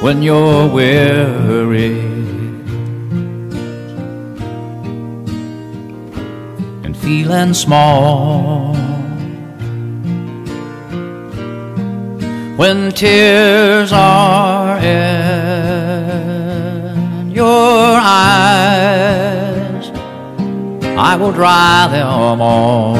when you're weary and feeling small, when tears are in your eyes, I will dry them all.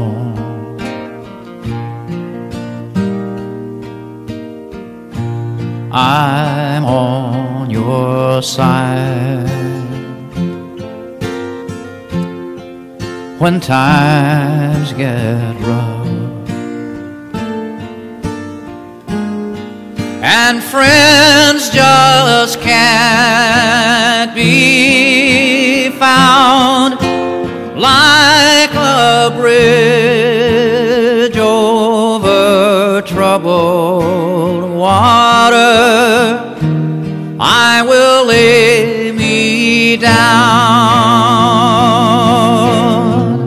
I'm on your side when times get rough and friends just can't be found, like a bridge over troubled water. I will lay me down.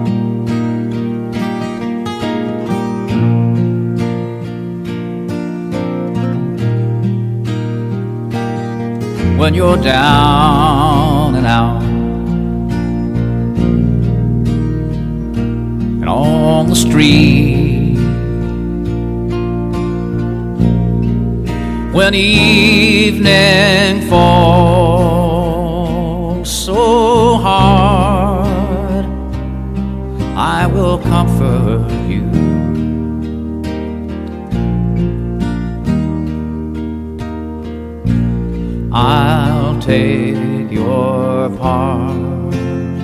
When you're down and out and on the street, when evening falls so hard, I will comfort you. I'll take your part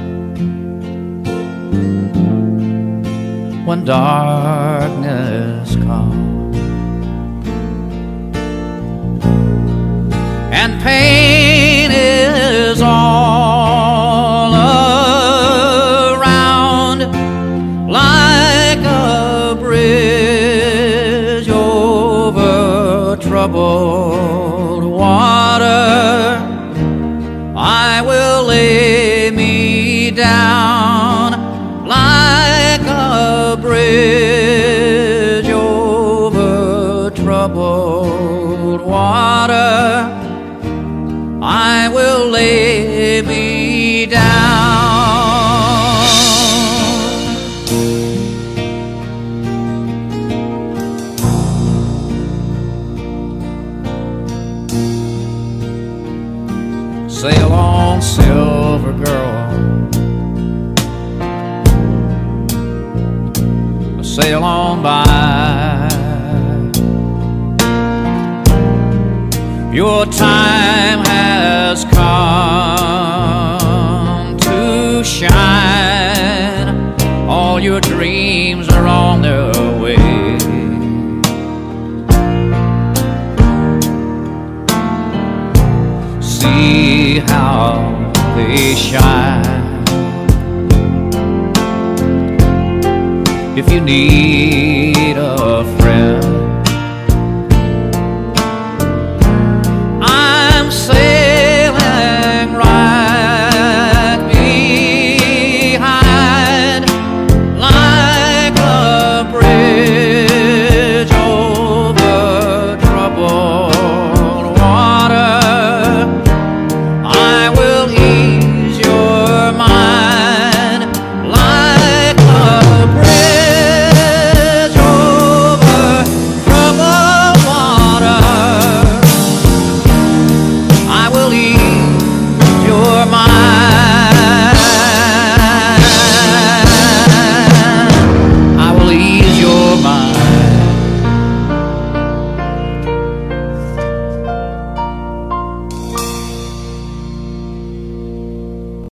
when darkness comes and pain is all around, like a bridge over troubled water. I will lay me down, like a bridge over troubled water. I will lay me down. Sail on, silver girl, sail on by. Your time has come to shine. All your dreams are on their way. See how they shine. If you need a friend,